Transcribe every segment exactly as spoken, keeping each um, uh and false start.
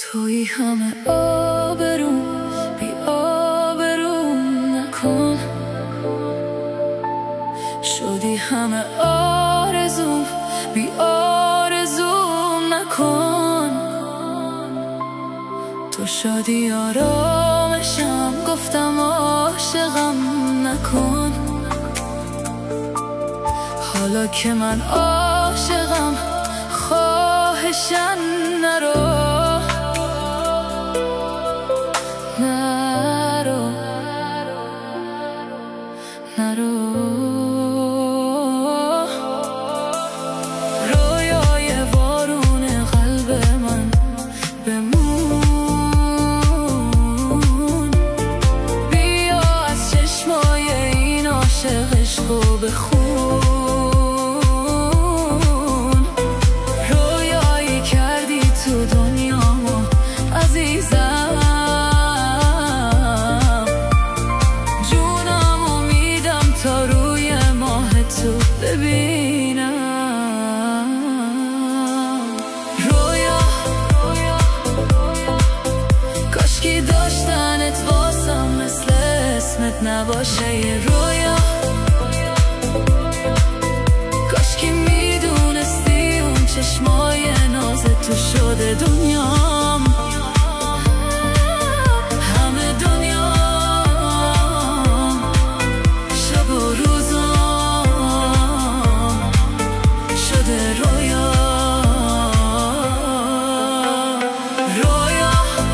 توی همه آبروم بی آبروم نکن، شدی همه آرزوم بی آرزوم نکن. تو شدی آرامشم، گفتم عاشقم نکن. حالا که من عاشقم خواهشن نرو نرو نرو. رویای وارون قلب من بمون، بیا از چشمای این عاشق عشقو بخون. رویایی کردی تو دنیامو عزیزم، جونمو میدم تا روی ماه تو ببینم. رویا کاشکی داشتنت واسم مثل اسمت نباشه یه رویا. کاشکی میدونستی اون چشمای ناز تو شده دنیام، همه دنیام، شب و روزام شده رویا. رویا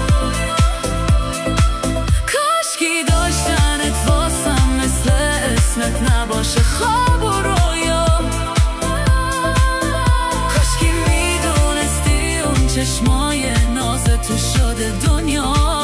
کاشکی داشتنت واسم مثل اسمت نباشه خواب و رویا. کاشکی میدونستی اون چشمای ناز تو شده دنیا.